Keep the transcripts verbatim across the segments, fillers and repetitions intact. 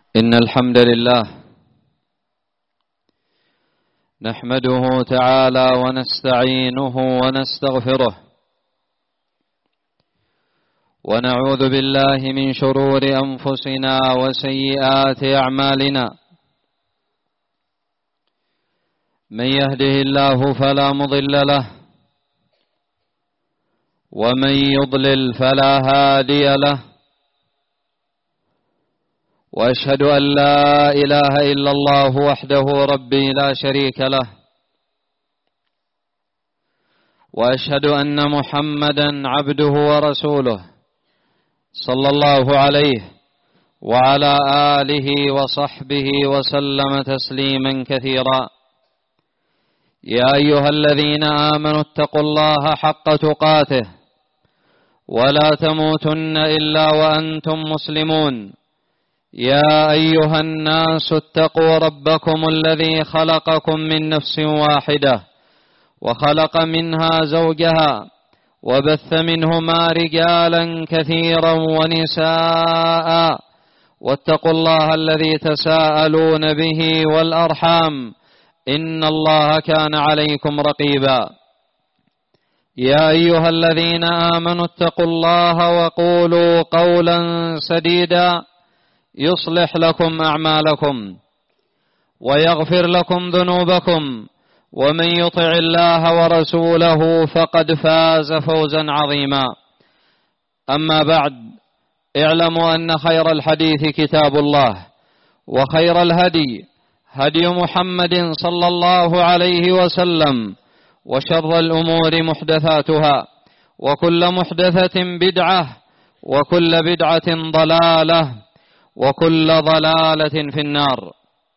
إن الحمد لله نحمده تعالى ونستعينه ونستغفره ونعوذ بالله من شرور أنفسنا وسيئات أعمالنا. من يهده الله فلا مضل له ومن يضلل فلا هادي له، وأشهد أن لا إله إلا الله وحده ربي لا شريك له، وأشهد أن محمدا عبده ورسوله صلى الله عليه وعلى آله وصحبه وسلم تسليما كثيرا. يا أيها الذين آمنوا اتقوا الله حق تقاته ولا تموتن إلا وأنتم مسلمون. يا أيها الناس اتقوا ربكم الذي خلقكم من نفس واحدة وخلق منها زوجها وبث منهما رجالا كثيرا ونساء، واتقوا الله الذي تساءلون به والأرحام إن الله كان عليكم رقيبا. يا أيها الذين آمنوا اتقوا الله وقولوا قولا سديدا يصلح لكم أعمالكم ويغفر لكم ذنوبكم، ومن يطع الله ورسوله فقد فاز فوزا عظيما. أما بعد، اعلموا أن خير الحديث كتاب الله، وخير الهدي هدي محمد صلى الله عليه وسلم، وشر الأمور محدثاتها، وكل محدثة بدعة، وكل بدعة ضلالة، وكل ضلالة في النار.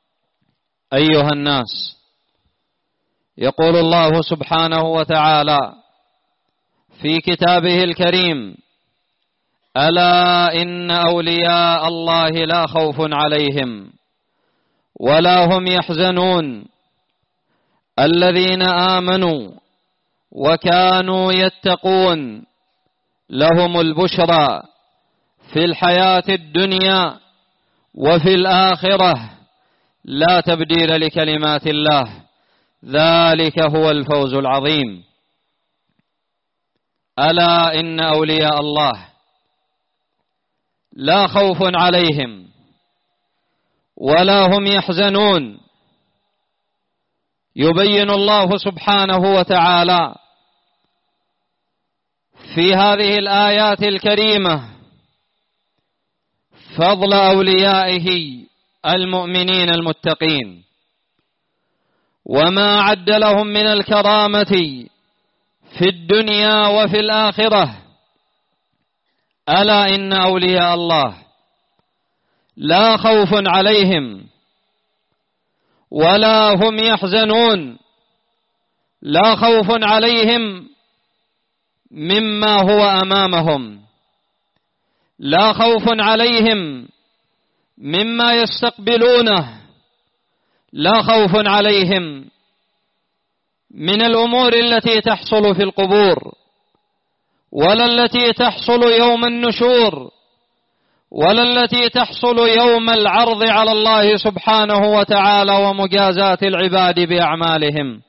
أيها الناس، يقول الله سبحانه وتعالى في كتابه الكريم: ألا إن أولياء الله لا خوف عليهم ولا هم يحزنون الذين آمنوا وكانوا يتقون لهم البشرى في الحياة الدنيا وفي الآخرة لا تبديل لكلمات الله، ذلك هو الفوز العظيم. ألا إن أولياء الله لا خوف عليهم ولا هم يحزنون. يبين الله سبحانه وتعالى في هذه الآيات الكريمة فضل أوليائه المؤمنين المتقين، وما أعد لهم من الكرامة في الدنيا وفي الآخرة. ألا إن أولياء الله لا خوف عليهم ولا هم يحزنون. لا خوف عليهم مما هو أمامهم، لا خوف عليهم مما يستقبلونه، لا خوف عليهم من الأمور التي تحصل في القبور، ولا التي تحصل يوم النشور، ولا التي تحصل يوم العرض على الله سبحانه وتعالى ومجازاة العباد بأعمالهم.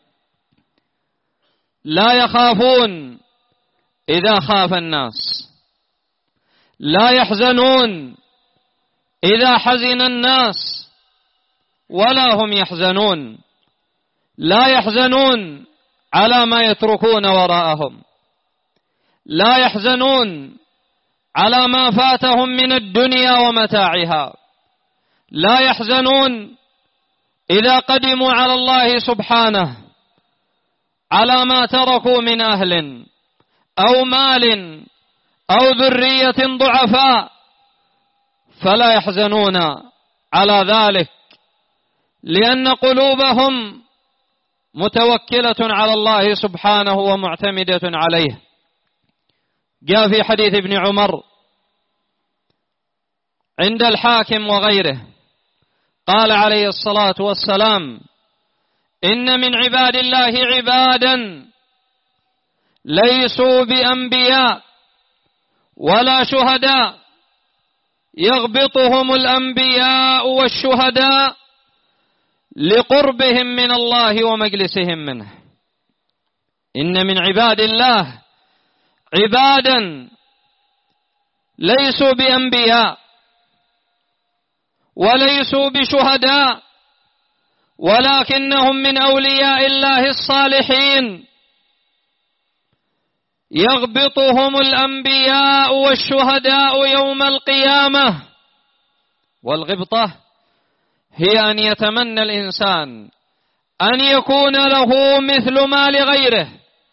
لا يخافون إذا خاف الناس، لا يحزنون إذا حزن الناس، ولا هم يحزنون. لا يحزنون على ما يتركون وراءهم، لا يحزنون على ما فاتهم من الدنيا ومتاعها، لا يحزنون إذا قدموا على الله سبحانه على ما تركوا من أهل أو مال أو ذرية ضعفاء، فلا يحزنون على ذلك، لأن قلوبهم متوكلة على الله سبحانه ومعتمدة عليه. جاء في حديث ابن عمر عند الحاكم وغيره قال عليه الصلاة والسلام: إن من عباد الله عبادا ليسوا بأنبياء ولا شهداء يغبطهم الأنبياء والشهداء لقربهم من الله ومجلسهم منه. إن من عباد الله عبادا ليسوا بأنبياء وليسوا بشهداء، ولكنهم من أولياء الله الصالحين، يغبطهم الأنبياء والشهداء يوم القيامة. والغبطة هي أن يتمنى الإنسان أن يكون له مثل ما لغيره،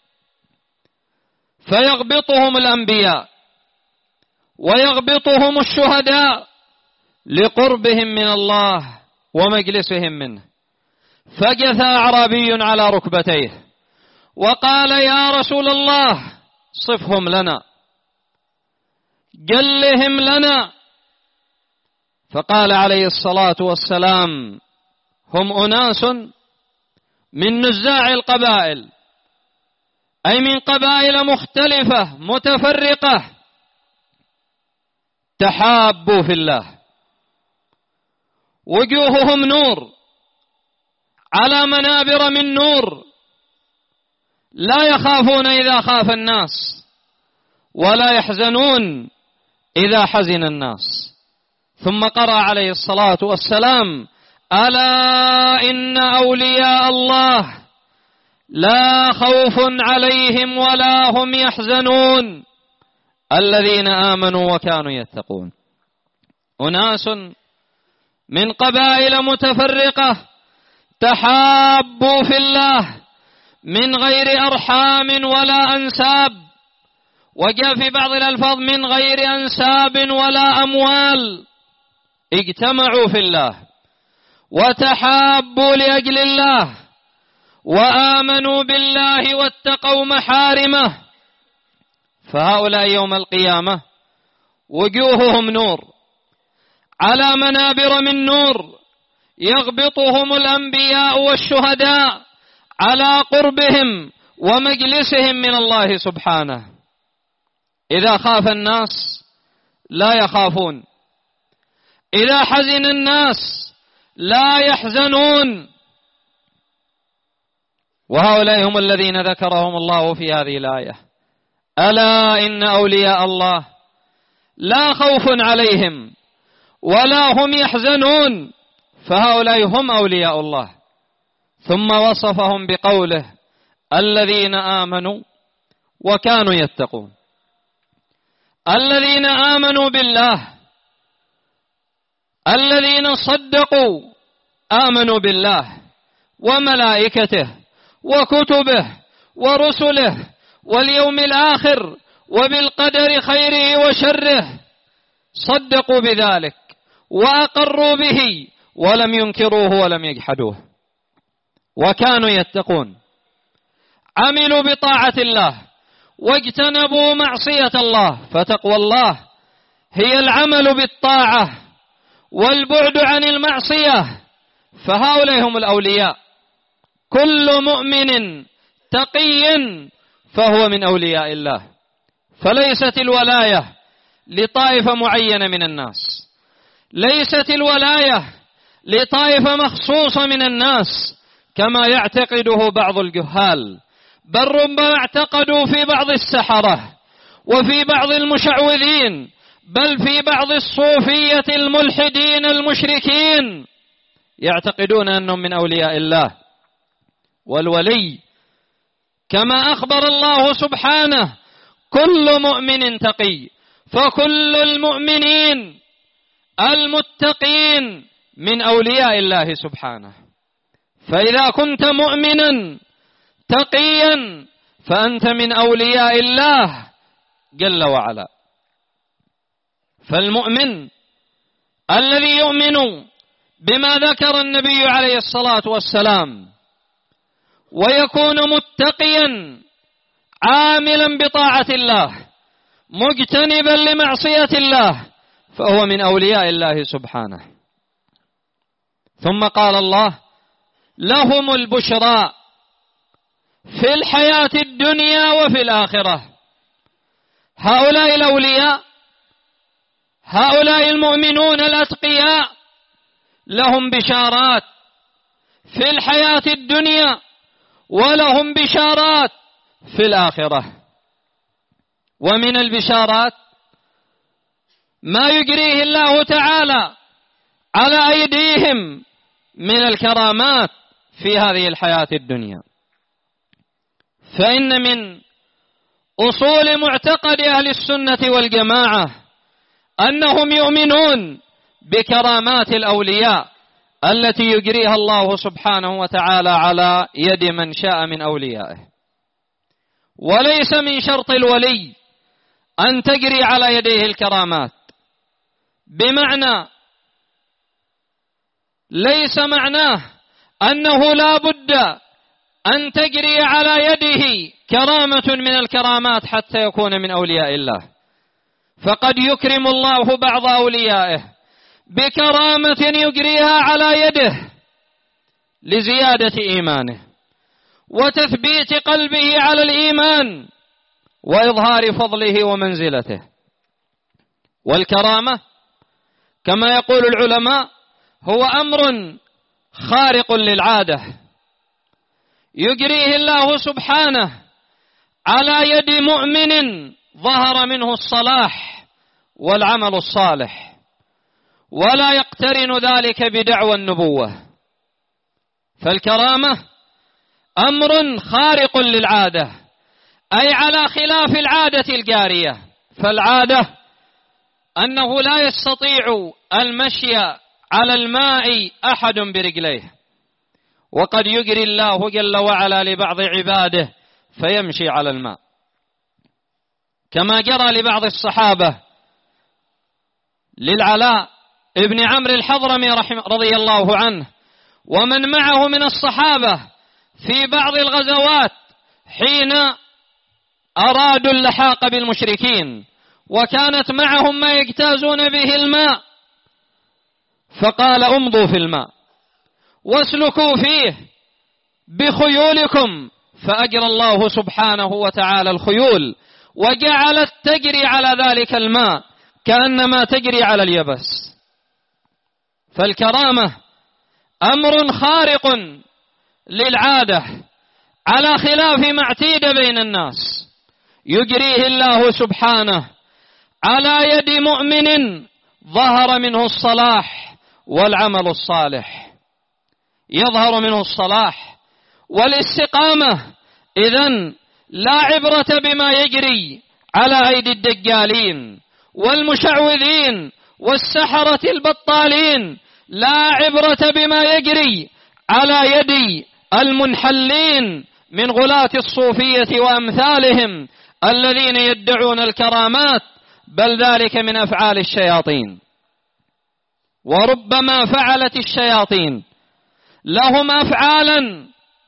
فيغبطهم الأنبياء ويغبطهم الشهداء لقربهم من الله ومجلسهم منه. فجثى أعرابي على ركبتيه وقال: يا رسول الله صفهم لنا، جلهم لنا. فقال عليه الصلاة والسلام: هم أناس من نزاع القبائل، أي من قبائل مختلفة متفرقة، تحابوا في الله، وجوههم نور على منابر من نور، لا يخافون إذا خاف الناس ولا يحزنون إذا حزن الناس. ثم قرأ عليه الصلاة والسلام: ألا إن أولياء الله لا خوف عليهم ولا هم يحزنون الذين آمنوا وكانوا يتقون. أناس من قبائل متفرقة تحابوا في الله من غير أرحام ولا أنساب، وجاء في بعض الألفاظ من غير أنساب ولا أموال، اجتمعوا في الله وتحابوا لأجل الله وآمنوا بالله واتقوا محارمه. فهؤلاء يوم القيامة وجوههم نور على منابر من نور، يغبطهم الأنبياء والشهداء على قربهم ومجلسهم من الله سبحانه. إذا خاف الناس لا يخافون، إذا حزن الناس لا يحزنون. وهؤلاء هم الذين ذكرهم الله في هذه الآية: ألا إن أولياء الله لا خوف عليهم ولا هم يحزنون. فهؤلاء هم أولياء الله. ثم وصفهم بقوله: الذين آمنوا وكانوا يتقون. الذين آمنوا بالله، الذين صدقوا، آمنوا بالله وملائكته وكتبه ورسله واليوم الآخر وبالقدر خيره وشره، صدقوا بذلك وأقروا به ولم ينكروه ولم يجحدوه، وكانوا يتقون، عملوا بطاعة الله واجتنبوا معصية الله. فتقوى الله هي العمل بالطاعة والبعد عن المعصية. فهؤلاء هم الأولياء. كل مؤمن تقي فهو من أولياء الله. فليست الولاية لطائفة معينة من الناس، ليست الولاية لطائفة مخصوصة من الناس كما يعتقده بعض الجهال، بل ربما اعتقدوا في بعض السحرة وفي بعض المشعوذين، بل في بعض الصوفية الملحدين المشركين، يعتقدون أنهم من أولياء الله. والولي كما أخبر الله سبحانه: كل مؤمن تقي. فكل المؤمنين المتقين من أولياء الله سبحانه. فإذا كنت مؤمنا تقيا فأنت من أولياء الله جل وعلا. فالمؤمن الذي يؤمن بما ذكر النبي عليه الصلاة والسلام ويكون متقيا عاملا بطاعة الله مجتنبا لمعصية الله فهو من أولياء الله سبحانه. ثم قال الله: لهم البشرى في الحياة الدنيا وفي الآخرة. هؤلاء الأولياء، هؤلاء المؤمنون الأتقياء لهم بشارات في الحياة الدنيا ولهم بشارات في الآخرة. ومن البشارات ما يجريه الله تعالى على أيديهم من الكرامات في هذه الحياة الدنيا. فإن من أصول معتقد أهل السنة والجماعة أنهم يؤمنون بكرامات الأولياء التي يجريها الله سبحانه وتعالى على يد من شاء من أوليائه. وليس من شرط الولي أن تجري على يديه الكرامات، بمعنى ليس معناه أنه لا بد أن تجري على يده كرامة من الكرامات حتى يكون من أولياء الله، فقد يكرم الله بعض أوليائه بكرامة يجريها على يده لزيادة إيمانه وتثبيت قلبه على الإيمان وإظهار فضله ومنزلته. والكرامة كما يقول العلماء هو أمر خارق للعادة يجريه الله سبحانه على يد مؤمن ظهر منه الصلاح والعمل الصالح، ولا يقترن ذلك بدعوى النبوة. فالكرامة أمر خارق للعادة، أي على خلاف العادة الجارية. فالعادة أنه لا يستطيع المشي على الماء أحد برجليه، وقد يجري الله جل وعلا لبعض عباده فيمشي على الماء، كما جرى لبعض الصحابة للعلاء ابن عمرو الحضرمي رضي الله عنه ومن معه من الصحابة في بعض الغزوات حين أرادوا اللحاق بالمشركين وكانت معهم ما يجتازون به الماء، فقال امضوا في الماء واسلكوا فيه بخيولكم، فأجرى الله سبحانه وتعالى الخيول وجعلت تجري على ذلك الماء كأنما تجري على اليبس. فالكرامة أمر خارق للعادة على خلاف ما اعتيد بين الناس، يجريه الله سبحانه على يد مؤمن ظهر منه الصلاح والعمل الصالح. يظهر منه الصلاح والاستقامة، إذن لا عبرة بما يجري على أيدي الدجالين والمشعوذين والسحرة البطالين، لا عبرة بما يجري على يد المنحلين من غلاة الصوفية وأمثالهم الذين يدعون الكرامات، بل ذلك من أفعال الشياطين. وربما فعلت الشياطين لهم أفعالا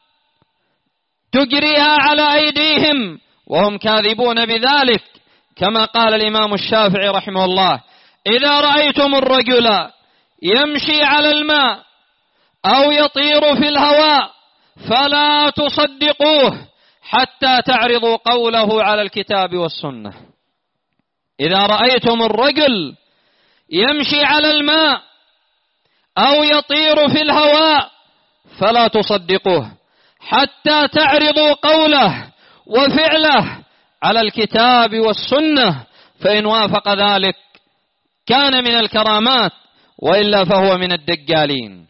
تجريها على أيديهم وهم كاذبون بذلك، كما قال الإمام الشافعي رحمه الله: إذا رأيتم الرجل يمشي على الماء أو يطير في الهواء فلا تصدقوه حتى تعرضوا قوله على الكتاب والسنة. إذا رأيتم الرجل يمشي على الماء أو يطير في الهواء فلا تصدقوه حتى تعرضوا قوله وفعله على الكتاب والسنة، فإن وافق ذلك كان من الكرامات، وإلا فهو من الدجالين.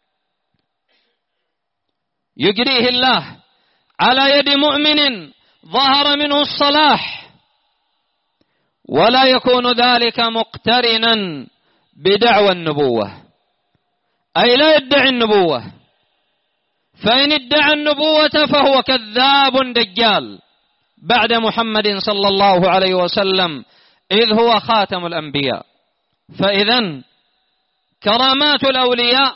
يجريه الله على يد مؤمن ظهر منه الصلاح، ولا يكون ذلك مقترنا بدعوى النبوة، أي لا يدعي النبوة، فإن ادعى النبوة فهو كذاب دجال بعد محمد صلى الله عليه وسلم، إذ هو خاتم الأنبياء. فإذن كرامات الأولياء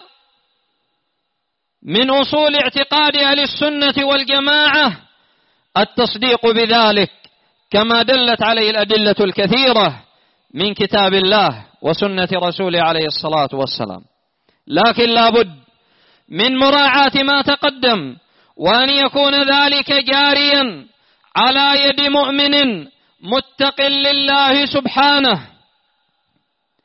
من أصول اعتقاد أهل السنة والجماعة التصديق بذلك، كما دلت عليه الأدلة الكثيرة من كتاب الله وسنة رسوله عليه الصلاة والسلام. لكن لا بد من مراعاة ما تقدم، وأن يكون ذلك جاريا على يد مؤمن متق لله سبحانه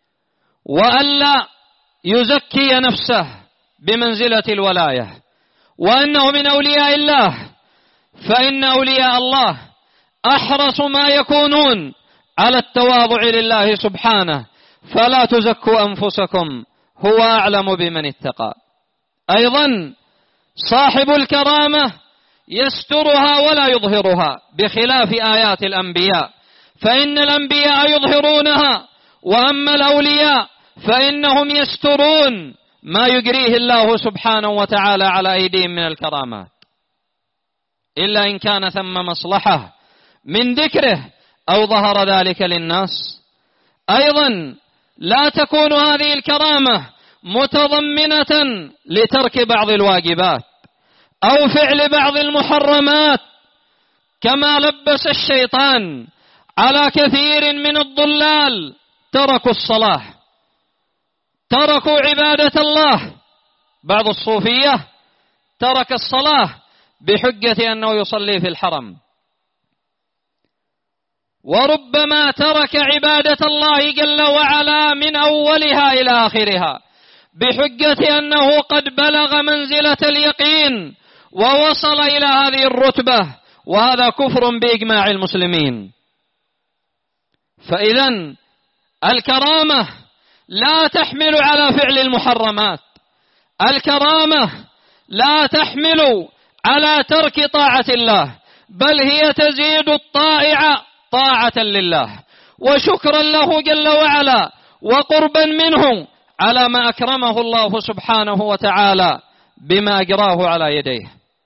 وألا يزكي نفسه بمنزلة الولاية، وأنه من أولياء الله، فإن أولياء الله أحرص ما يكونون على التواضع لله سبحانه، فلا تزكوا أنفسكم هو أعلم بمن اتقى. أيضا صاحب الكرامة يسترها ولا يظهرها، بخلاف آيات الأنبياء، فإن الأنبياء يظهرونها، وأما الأولياء فإنهم يسترون ما يجريه الله سبحانه وتعالى على أيديهم من الكرامات، إلا إن كان ثم مصلحة من ذكره أو ظهر ذلك للناس. أيضا لا تكون هذه الكرامة متضمنة لترك بعض الواجبات أو فعل بعض المحرمات، كما لبس الشيطان على كثير من الضلال، تركوا الصلاة، تركوا عبادة الله. بعض الصوفية ترك الصلاة بحجة أنه يصلي في الحرم، وربما ترك عبادة الله جل وعلا من أولها إلى آخرها بحجة أنه قد بلغ منزلة اليقين ووصل إلى هذه الرتبة، وهذا كفر بإجماع المسلمين. فإذن الكرامة لا تحمل على فعل المحرمات، الكرامة لا تحمل على ترك طاعة الله، بل هي تزيد الطائع طاعة لله وشكرا له جل وعلا وقربا منه على ما أكرمه الله سبحانه وتعالى بما أجراه على يديه.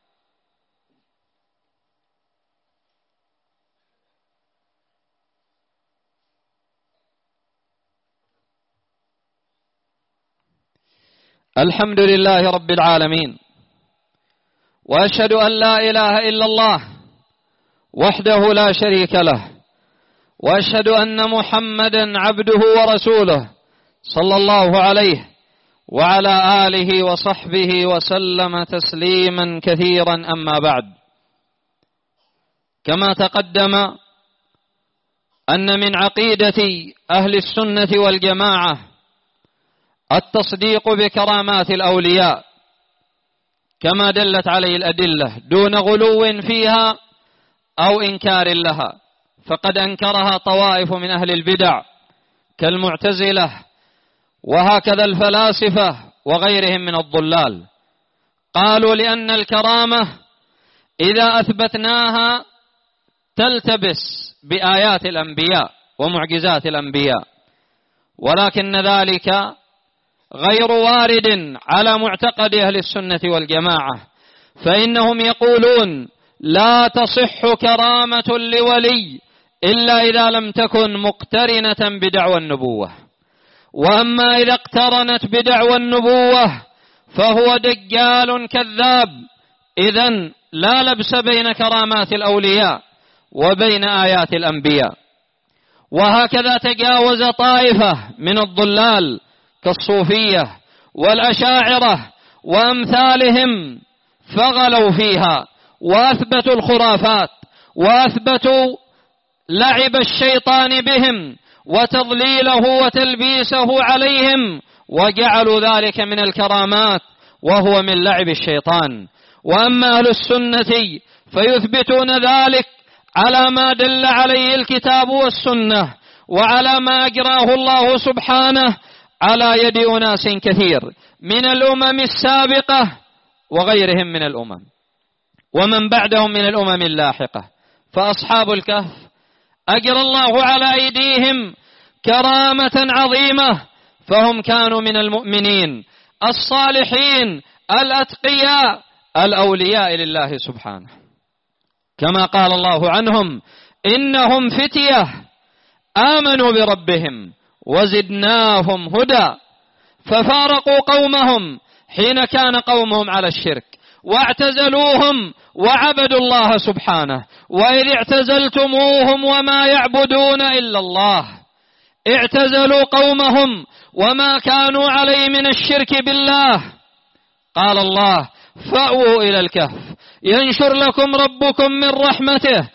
الحمد لله رب العالمين، وأشهد أن لا إله إلا الله وحده لا شريك له، وأشهد أن محمدا عبده ورسوله صلى الله عليه وعلى آله وصحبه وسلم تسليما كثيرا. أما بعد، كما تقدم أن من عقيدة أهل السنة والجماعة التصديق بكرامات الأولياء كما دلت عليه الأدلة دون غلو فيها أو إنكار لها، فقد أنكرها طوائف من أهل البدع كالمعتزلة وهكذا الفلاسفة وغيرهم من الضلال. قالوا لأن الكرامة إذا أثبتناها تلتبس بآيات الأنبياء ومعجزات الأنبياء، ولكن ذلك غير وارد على معتقد أهل السنة والجماعة، فإنهم يقولون لا تصح كرامة لولي إلا إذا لم تكن مقترنة بدعوى النبوة، وأما إذا اقترنت بدعوى النبوة فهو دجال كذاب. إذن لا لبس بين كرامات الأولياء وبين آيات الأنبياء. وهكذا تجاوز طائفة من الضلال كالصوفية والأشاعرة وأمثالهم فغلوا فيها وأثبتوا الخرافات وأثبتوا لعب الشيطان بهم وتضليله وتلبيسه عليهم، وجعلوا ذلك من الكرامات وهو من لعب الشيطان. وأما أهل السنة فيثبتون ذلك على ما دل عليه الكتاب والسنة وعلى ما أجراه الله سبحانه على يد أناس كثير من الأمم السابقة وغيرهم من الأمم ومن بعدهم من الأمم اللاحقة. فأصحاب الكهف أجرى الله على أيديهم كرامة عظيمة، فهم كانوا من المؤمنين الصالحين الأتقياء الأولياء لله سبحانه، كما قال الله عنهم إنهم فتية آمنوا بربهم وزدناهم هدى. ففارقوا قومهم حين كان قومهم على الشرك واعتزلوهم وعبدوا الله سبحانه. وإذ اعتزلتموهم وما يعبدون إلا الله، اعتزلوا قومهم وما كانوا عليه من الشرك بالله. قال الله فأووا إلى الكهف ينشر لكم ربكم من رحمته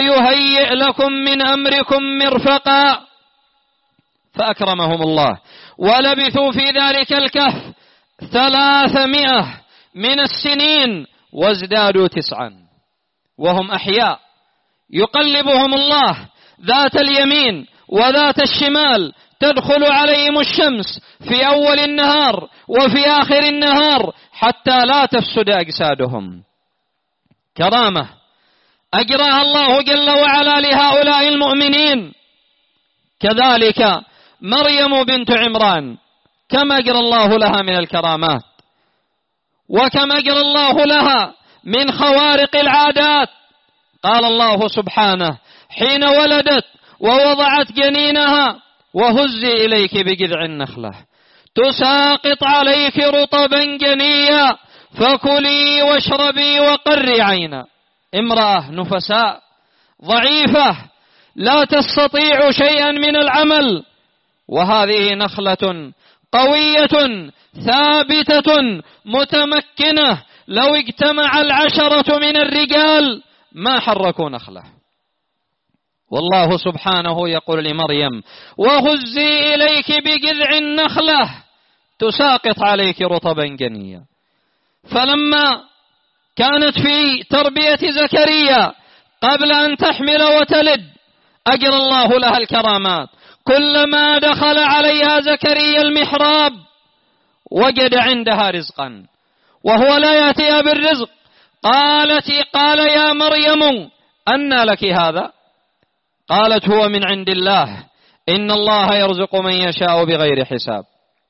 ويهيئ لكم من أمركم مرفقا، فأكرمهم الله ولبثوا في ذلك الكهف ثلاثمائة من السنين وازدادوا تسعا وهم أحياء، يقلبهم الله ذات اليمين وذات الشمال، تدخل عليهم الشمس في أول النهار وفي آخر النهار حتى لا تفسد أجسادهم. كرامة أجراها الله جل وعلا لهؤلاء المؤمنين. كذلك مريم بنت عمران كما أجرى الله لها من الكرامات، وكما أجرى الله لها من خوارق العادات. قال الله سبحانه حين ولدت ووضعت جنينها وهزي إليك بجذع النخلة تساقط عليك رطبا جنيا فكلي واشربي وقري عينا. امرأة نفساء ضعيفة لا تستطيع شيئا من العمل، وهذه نخلة قوية ثابتة متمكنة، لو اجتمع العشرة من الرجال ما حركوا نخلة. والله سبحانه يقول لمريم وهزي إليك بجذع النخلة تساقط عليك رطبا جنيا. فلما كانت في تربية زكريا قبل أن تحمل وتلد أجرى الله لها الكرامات. كلما دخل عليها زكريا المحراب وجد عندها رزقا وهو لا يأتيها بالرزق. قالت قال يا مريم أنى لك هذا؟ قالت هو من عند الله إن الله يرزق من يشاء بغير حساب.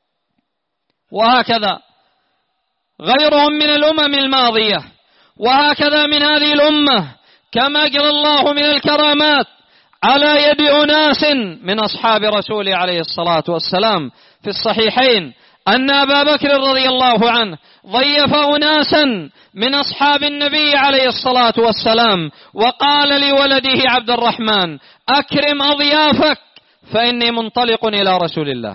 وهكذا غيرهم من الأمم الماضية، وهكذا من هذه الأمة كما أجرى الله من الكرامات على يد أناس من أصحاب رسوله عليه الصلاة والسلام. في الصحيحين أن أبا بكر رضي الله عنه ضيف أناسا من أصحاب النبي عليه الصلاة والسلام، وقال لولده عبد الرحمن أكرم أضيافك فإني منطلق إلى رسول الله.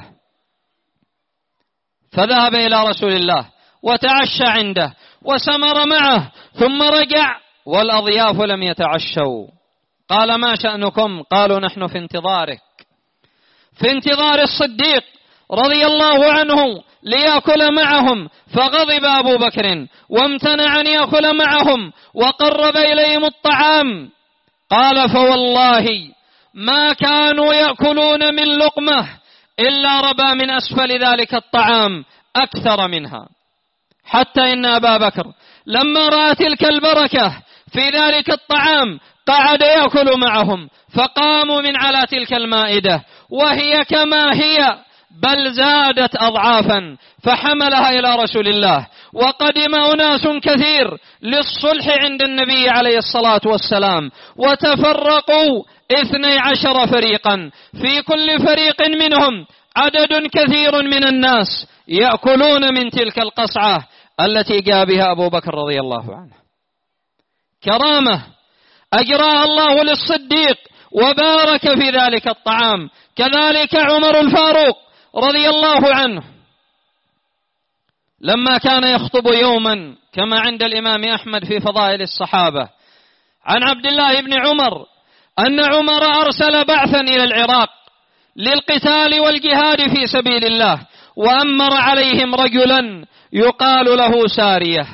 فذهب إلى رسول الله وتعشى عنده وسمر معه ثم رجع والأضياف لم يتعشوا. قال ما شأنكم؟ قالوا نحن في انتظارك، في انتظار الصديق رضي الله عنه ليأكل معهم. فغضب أبو بكر وامتنع أن يأكل معهم وقرب إليهم الطعام. قال فوالله ما كانوا يأكلون من لقمة إلا ربى من أسفل ذلك الطعام أكثر منها، حتى إن أبا بكر لما رأى تلك البركة في ذلك الطعام قعد يأكل معهم، فقاموا من على تلك المائدة وهي كما هي بل زادت أضعافا، فحملها إلى رسول الله. وقدم أناس كثير للصلح عند النبي عليه الصلاة والسلام، وتفرقوا اثني عشر فريقا، في كل فريق منهم عدد كثير من الناس يأكلون من تلك القصعة التي جاء بها أبو بكر رضي الله عنه. كرامة أجراها الله للصديق وبارك في ذلك الطعام. كذلك عمر الفاروق رضي الله عنه لما كان يخطب يوما كما عند الإمام أحمد في فضائل الصحابة عن عبد الله بن عمر أن عمر أرسل بعثا إلى العراق للقتال والجهاد في سبيل الله، وأمر عليهم رجلا يقال له سارية.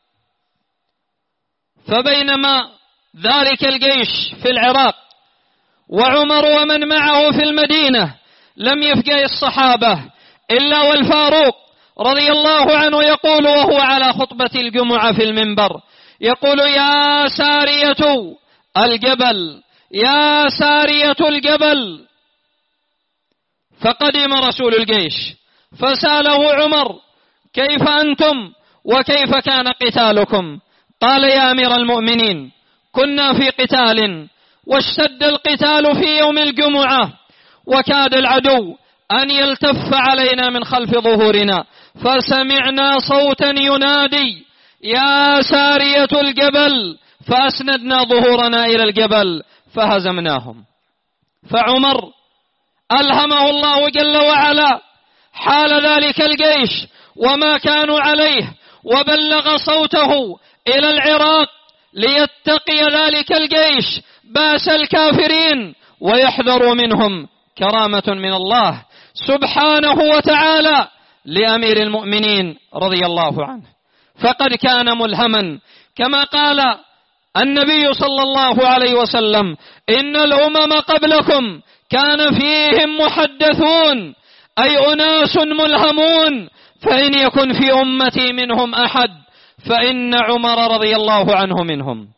فبينما ذلك الجيش في العراق وعمر ومن معه في المدينة لم يفقه الصحابة إلا والفاروق رضي الله عنه يقول وهو على خطبة الجمعة في المنبر يقول يا سارية الجبل يا سارية الجبل. فقدم رسول الجيش فسأله عمر كيف أنتم وكيف كان قتالكم؟ قال يا أمير المؤمنين كنا في قتال واشتد القتال في يوم الجمعة وكاد العدو أن يلتف علينا من خلف ظهورنا، فسمعنا صوتا ينادي يا سارية الجبل، فأسندنا ظهورنا إلى الجبل فهزمناهم. فعمر ألهمه الله جل وعلا حال ذلك الجيش وما كانوا عليه، وبلغ صوته إلى العراق ليتقي ذلك الجيش بأس الكافرين ويحذروا منهم. كرامة من الله سبحانه وتعالى لأمير المؤمنين رضي الله عنه، فقد كان ملهما كما قال النبي صلى الله عليه وسلم: إن الأمم قبلكم كان فيهم محدثون، أي أناس ملهمون، فإن يكن في أمتي منهم أحد فإن عمر رضي الله عنه منهم.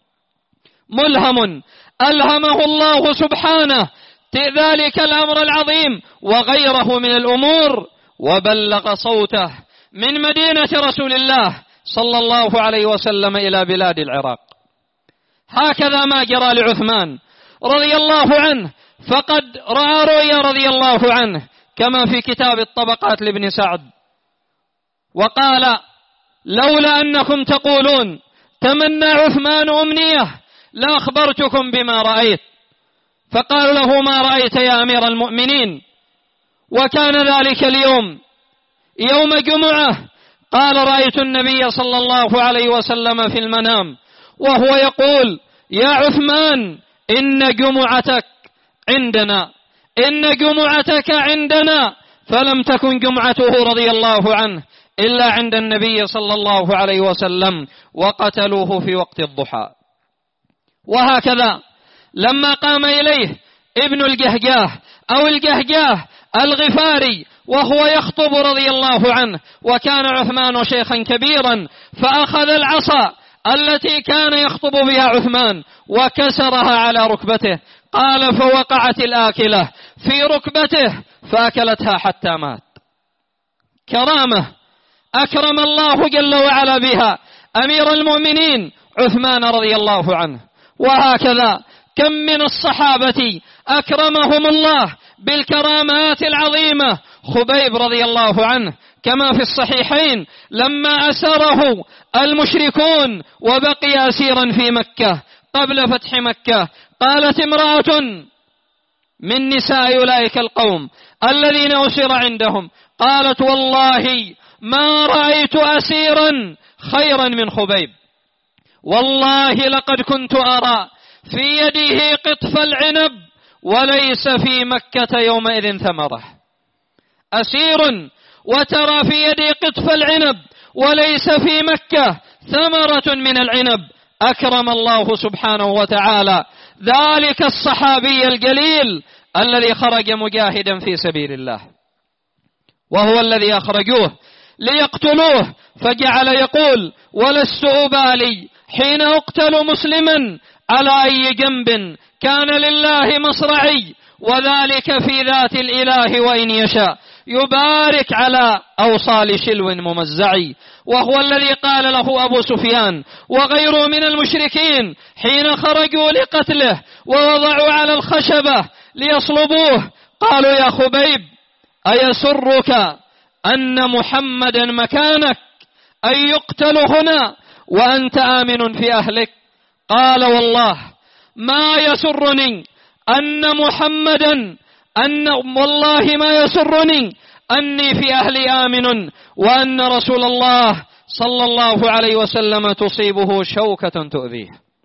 ملهم ألهمه الله سبحانه ذلك الأمر العظيم وغيره من الأمور، وبلغ صوته من مدينة رسول الله صلى الله عليه وسلم إلى بلاد العراق. هكذا ما جرى لعثمان رضي الله عنه، فقد رأى رؤيا رضي الله عنه كما في كتاب الطبقات لابن سعد، وقال: لولا أنكم تقولون تمنى عثمان أمنية لأخبرتكم بما رأيت. فقال له: ما رأيت يا أمير المؤمنين؟ وكان ذلك اليوم يوم جمعة. قال: رأيت النبي صلى الله عليه وسلم في المنام وهو يقول: يا عثمان إن جمعتك عندنا، إن جمعتك عندنا. فلم تكن جمعته رضي الله عنه إلا عند النبي صلى الله عليه وسلم، وقتلوه في وقت الضحى. وهكذا لما قام إليه ابن الجهجاه أو الجهجاه الغفاري وهو يخطب رضي الله عنه، وكان عثمان شيخا كبيرا، فأخذ العصا التي كان يخطب بها عثمان وكسرها على ركبته. قال: فوقعت الآكلة في ركبته فأكلتها حتى مات. كرامة أكرم الله جل وعلا بها أمير المؤمنين عثمان رضي الله عنه. وهكذا كم من الصحابة أكرمهم الله بالكرامات العظيمة. خبيب رضي الله عنه كما في الصحيحين لما أسره المشركون وبقي أسيرا في مكة قبل فتح مكة، قالت امرأة من نساء أولئك القوم الذين أسر عندهم، قالت: والله ما رأيت أسيرا خيرا من خبيب، والله لقد كنت أرى في يده قطف العنب وليس في مكة يومئذ ثمرة. أسير وترى في يده قطف العنب وليس في مكة ثمرة من العنب. أكرم الله سبحانه وتعالى ذلك الصحابي الجليل الذي خرج مجاهدا في سبيل الله، وهو الذي أخرجوه ليقتلوه، فجعل يقول: ولست أبالي حين أقتل مسلما على أي جنب كان لله مصرعي، وذلك في ذات الإله وإن يشاء يبارك على أوصال شلو ممزعي. وهو الذي قال له أبو سفيان وغيره من المشركين حين خرجوا لقتله ووضعوا على الخشبة ليصلبوه، قالوا: يا خبيب أيسرك أن محمدا مكانك أن يقتل هنا وأنت آمن في أهلك؟ قال: والله ما يسرني أن محمدا أن والله ما يسرني أني في أهلي آمن وأن رسول الله صلى الله عليه وسلم تصيبه شوكة تؤذيه.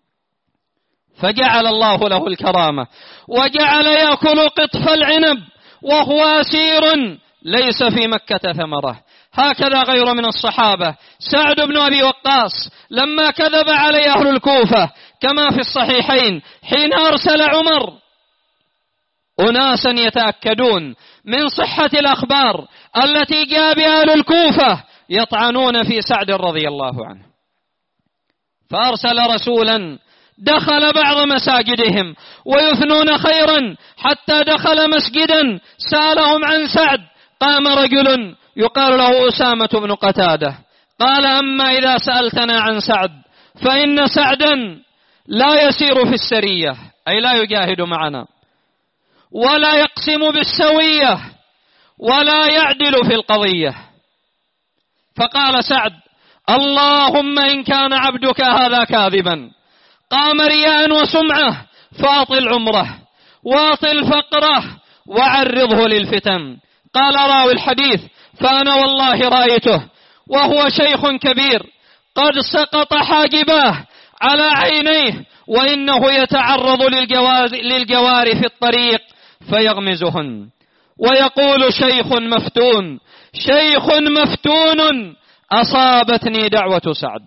فجعل الله له الكرامة وجعل يأكل قطف العنب وهو أسير ليس في مكة ثمرة. هكذا غير من الصحابة. سعد بن أبي وقاص لما كذب عليه أهل الكوفة كما في الصحيحين حين أرسل عمر أناسا يتأكدون من صحة الأخبار التي جاء بها أهل الكوفة يطعنون في سعد رضي الله عنه، فأرسل رسولا دخل بعض مساجدهم ويثنون خيرا حتى دخل مسجدا سألهم عن سعد. قام رجل يقال له أسامة بن قتادة قال: أما إذا سألتنا عن سعد فإن سعدا لا يسير في السرية، أي لا يجاهد معنا، ولا يقسم بالسوية، ولا يعدل في القضية. فقال سعد: اللهم إن كان عبدك هذا كاذبا قام رياء وسمعة فأطل عمره واطل فقره وعرضه للفتن. قال راوي الحديث: فأنا والله رأيته وهو شيخ كبير قد سقط حاجباه على عينيه، وإنه يتعرض للجوار في الطريق فيغمزهن. ويقول شيخ مفتون شيخ مفتون أصابتني دعوة سعد.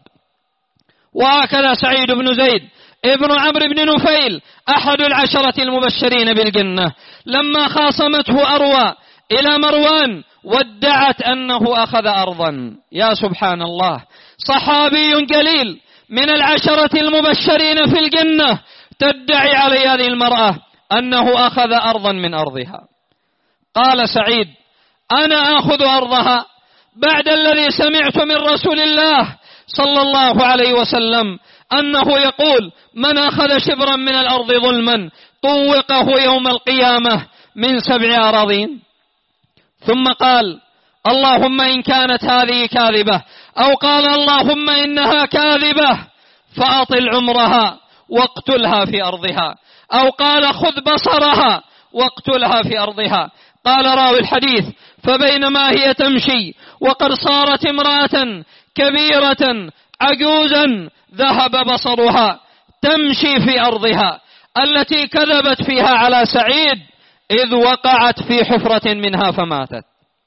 وهكذا سعيد بن زيد ابن عمرو بن نفيل أحد العشرة المبشرين بالجنة لما خاصمته أروى إلى مروان وادعت أنه أخذ أرضا. يا سبحان الله، صحابي قليل من العشرة المبشرين في الجنة تدعي على هذه المرأة أنه أخذ أرضا من أرضها. قال سعيد: أنا أخذ أرضها بعد الذي سمعت من رسول الله صلى الله عليه وسلم أنه يقول: من أخذ شبرا من الأرض ظلما طوقه يوم القيامة من سبع أراضين. ثم قال: اللهم إن كانت هذه كاذبة، أو قال: اللهم إنها كاذبة فأطل عمرها واقتلها في أرضها، أو قال: خذ بصرها واقتلها في أرضها. قال راوي الحديث: فبينما هي تمشي وقد صارت امرأة كبيرة عجوزا ذهب بصرها تمشي في أرضها التي كذبت فيها على سعيد، إذ وقعت في حفرة منها فماتت.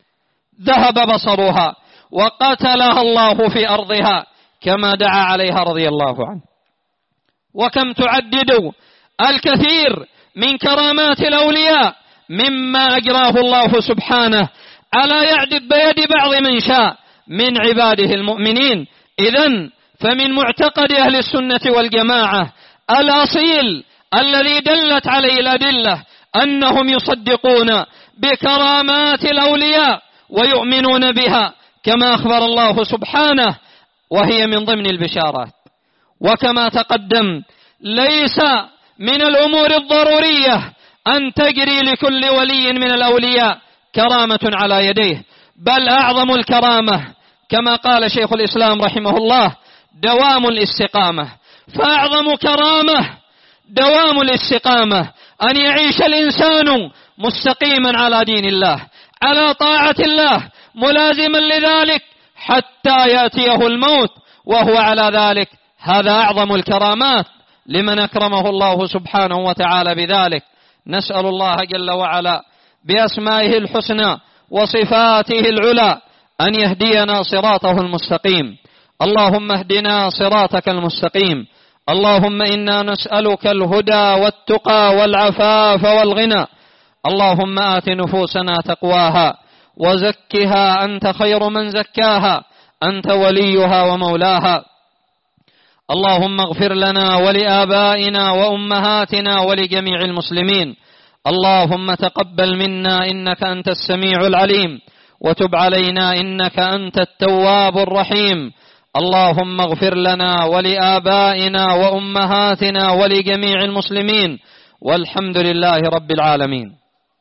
ذهب بصرها وقتلها الله في أرضها كما دعا عليها رضي الله عنه. وكم تعدد الكثير من كرامات الأولياء مما أجراه الله سبحانه على يعد بيد بعض من شاء من عباده المؤمنين. إذن فمن معتقد أهل السنة والجماعة الأصيل الذي دلت عليه الأدلة أنهم يصدقون بكرامات الأولياء ويؤمنون بها كما أخبر الله سبحانه، وهي من ضمن البشارات. وكما تقدم ليس من الأمور الضرورية أن تجري لكل ولي من الأولياء كرامة على يديه، بل أعظم الكرامة كما قال شيخ الإسلام رحمه الله دوام الاستقامة. فأعظم كرامة دوام الاستقامة، أن يعيش الإنسان مستقيما على دين الله على طاعة الله ملازما لذلك حتى يأتيه الموت وهو على ذلك. هذا أعظم الكرامات لمن أكرمه الله سبحانه وتعالى بذلك. نسأل الله جل وعلا بأسمائه الحسنى وصفاته العلى أن يهدينا صراطه المستقيم. اللهم اهدنا صراطك المستقيم. اللهم إنا نسألك الهدى والتقى والعفاف والغنى. اللهم آت نفوسنا تقواها وزكها أنت خير من زكاها، أنت وليها ومولاها. اللهم اغفر لنا ولآبائنا وأمهاتنا ولجميع المسلمين. اللهم تقبل منا إنك أنت السميع العليم، وتب علينا إنك أنت التواب الرحيم. اللهم اغفر لنا ولآبائنا وأمهاتنا ولجميع المسلمين، والحمد لله رب العالمين.